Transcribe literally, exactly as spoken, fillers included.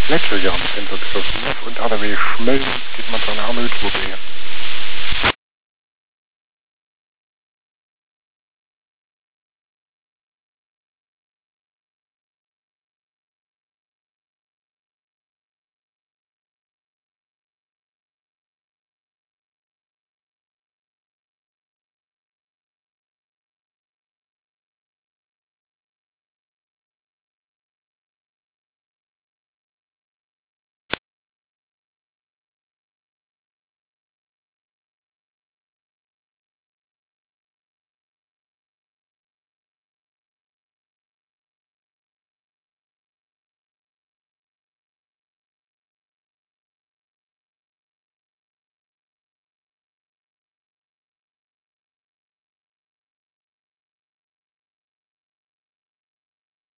Gletscherjaren sind so begriffen. Und alle wie Schmelzen geht man dann auch nicht vorbei.